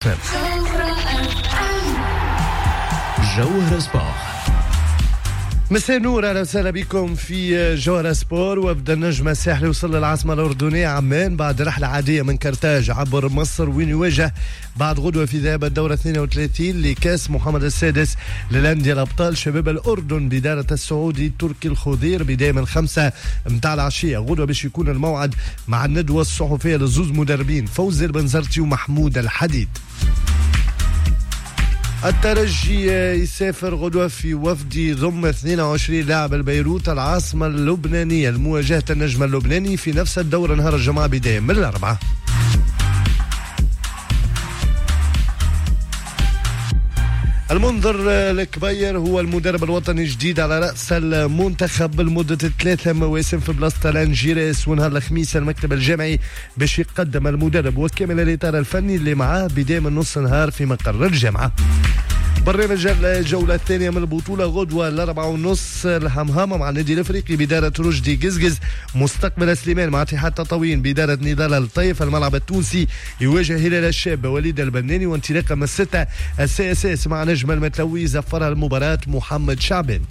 جوهرة سبور. مساء النور، اهلا وسهلا بكم في جوهرة سبور. وفد النجم الساحلي وصل للعاصمه الاردنيه عمان بعد رحله عاديه من كرتاج عبر مصر، وين يواجه بعد غدوه في ذهاب الدوره 32 لكاس محمد السادس للانديه الابطال شباب الاردن بدارة السعودي تركي الخضير بدايه من 5 متاع العشيه. غدوه باش يكون الموعد مع الندوه الصحفيه للزوز مدربين فوزي البنزرتي ومحمود الحديد. الترجي يسافر غدوة في وفد يضم 22 لاعب البيروت العاصمة اللبنانية لمواجهة النجم اللبناني في نفس الدورة نهار الجمعة بداية من 4. المنذر الكبير هو المدرب الوطني الجديد على رأس المنتخب لمدة 3 مواسم في بلاصة الانجيريس، ونهار الخميس المكتب الجامعي باش يقدم المدرب وكامل الإطار الفني اللي معاه بداية من نص نهار في مقر الجامعة. برنامج الجولة الثانية من البطولة غدوة 4:30 الهمهامة مع النادي الافريقي بدارة رشدي قزقز، مستقبل سليمان مع اتحاد تطاوين بدارة نضال الطيف. الملعب التونسي يواجه هلال الشاب وليد البناني، وانطلاقا من 6 السي مع نجم المتلوي زفرها المباراة محمد شعبان.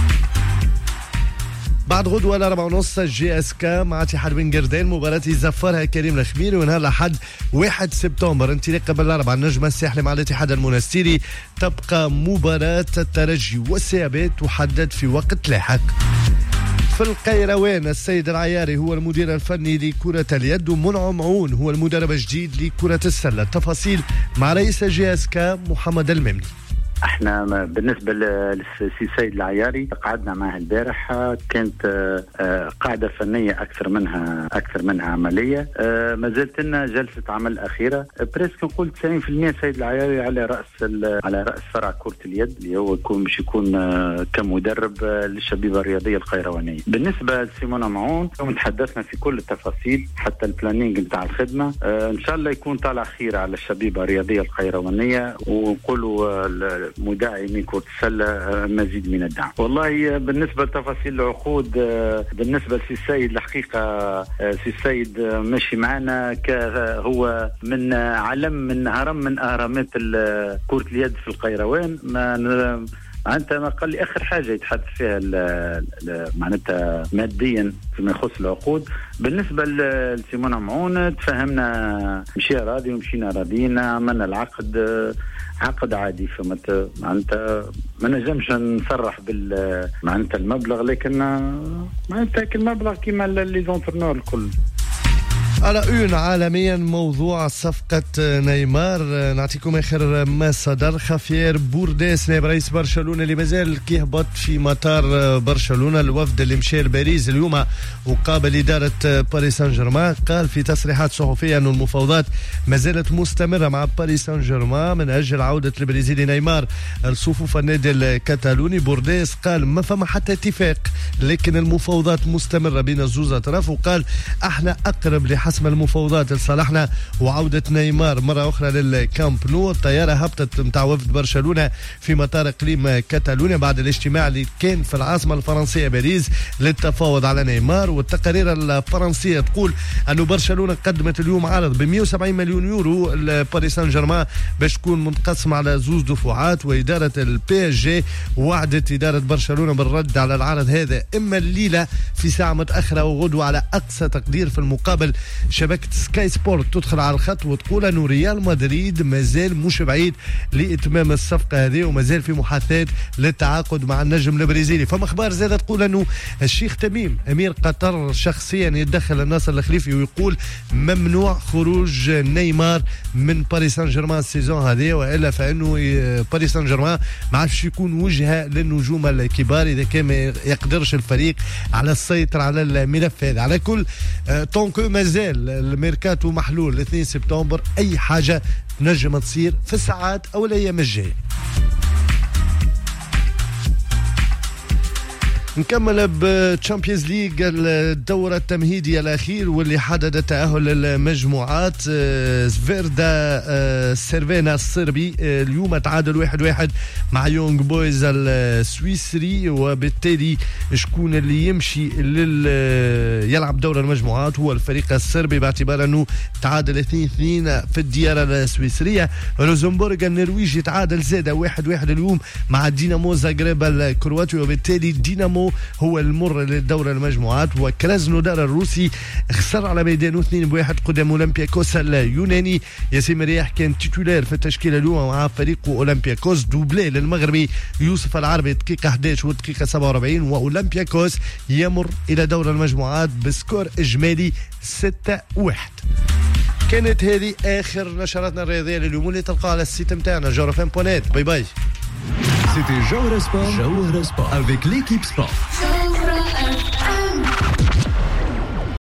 بعد غدوة 4:30 جي اس كا مع اتحاد بن قردان، مباراة يزفرها كريم الخميري، ونهار الأحد 1 سبتمبر انطلاقا بالأربعة النجم الساحلي مع الاتحاد المنستيري. تبقى مباراة الترجي والسيابات تحدد في وقت لاحق. في القيروان السيد العياري هو المدير الفني لكرة اليد، ومنعم عون هو المدرب الجديد لكرة السلة. التفاصيل مع رئيس جي اس كا محمد الممني. احنا بالنسبه للسي سيد العياري قعدنا معه البارح، كانت قاعده فنيه اكثر منها عمليه. ما زالت لنا جلسه عمل اخيره، بريسك نقول 90% سيد العياري على راس فرع كره اليد اللي هو باش يكون كمدرب للشبيبه الرياضيه القيروانيه. بالنسبه لسيمون معون تحدثنا في كل التفاصيل حتى البلانينج نتاع الخدمه، ان شاء الله يكون طالع خير على الشبيبه الرياضيه القيروانيه، ونقولوا مدعمين كرة السلة مزيد من الدعم. والله بالنسبة لتفاصيل العقود، بالنسبة لسي السيد الحقيقة سي السيد ماشي معنا هو من علم من هرم من أهرامات كرة اليد في القيروان. معناتها ما قال لي آخر حاجة يتحدث فيها معناتها ماديا فيما يخص العقود. بالنسبة لسيمون معون تفهمنا مشي راضي ومشينا راضيين، عملنا عقد عادي. معناتها ما نجمش نصرح معناتها المبلغ، لكن معناتها المبلغ كيما اللي زونترنور الكل. على اون عالميا موضوع صفقة نيمار، نعطيكم اخر ما صدر. خافير بورديس نائب رئيس برشلونة اللي مازال كيهبط في مطار برشلونة، الوفد اللي مشى لباريس اليوم وقابل إدارة باريس سان جيرمان، قال في تصريحات صحفية أن المفاوضات ما زالت مستمرة مع باريس سان جيرمان من أجل عودة البرازيلي نيمار لصفوف النادي الكتالوني. بورديس قال ما فما حتى اتفاق، لكن المفاوضات مستمرة بين الزوز أطراف، وقال احنا أقرب حسم المفاوضات لصالحنا وعودة نيمار مرة أخرى للكامب نو. الطيارة هبطت متاع وفد برشلونة في مطار إقليم كاتالونيا بعد الاجتماع اللي كان في العاصمة الفرنسية باريس للتفاوض على نيمار. والتقارير الفرنسية تقول أن برشلونة قدمت اليوم عرض ب 170 مليون يورو لباريس سان جيرمان باش تكون منقسم على زوز دفعات، وإدارة البي اس جي وعدت إدارة برشلونة بالرد على العرض هذا إما الليلة في ساعة متأخرة وغدوة على أقصى تقدير. في المقابل شبكة سكاي سبورت تدخل على الخط وتقول أنه ريال مدريد مازال مش بعيد لإتمام الصفقة هذه، ومازال في محادثات للتعاقد مع النجم البرازيلي. فما أخبار زادة تقول أنه الشيخ تميم أمير قطر شخصيا يتدخل الناصر الخليفي ويقول ممنوع خروج نيمار من باريس سان جيرمان السيزون هذه، وإلا فإنه باريس سان جيرمان ما عادش يكون وجهة للنجوم الكبار إذا كان ما يقدرش الفريق على السيطرة على الملف هذا. على كل طونكو مازال الميركاتو محلول 2 سبتمبر، أي حاجة نجم تصير في الساعات أو الأيام الجاية. نكمل بالتشامبيونز ليج الدورة التمهيدية الأخير واللي حدد تأهل المجموعات. سفيردا سيرفينا الصربي اليوم تعادل 1-1 مع يونغ بويز السويسري، وبالتالي شكون اللي يمشي يلعب دور المجموعات هو الفريق الصربي باعتبار أنه تعادل 2-2 في الديار السويسرية. روزنبورغ النرويجي تعادل زاد 1-1 اليوم مع دينامو زاغريب الكرواتي، وبالتالي دينامو هو المر للدور المجموعات. وكرازنودار الروسي خسر على ميدانه 2-1 قدام أولمبياكوس اليوناني. ياسين مرياح كان تيتولير في التشكيلة اليوم مع فريق أولمبياكوس. دوبلي للمغربي يوسف العربي دقيقة 11 ودقيقة 47، وأولمبياكوس يمر إلى دور المجموعات بسكور إجمالي 6-1. كانت هذه آخر نشراتنا الرياضية لليوم اللي تلقاها على السيت متاعنا جورفم.net. باي باي. C'était Jawara Sport avec l'équipe Sport.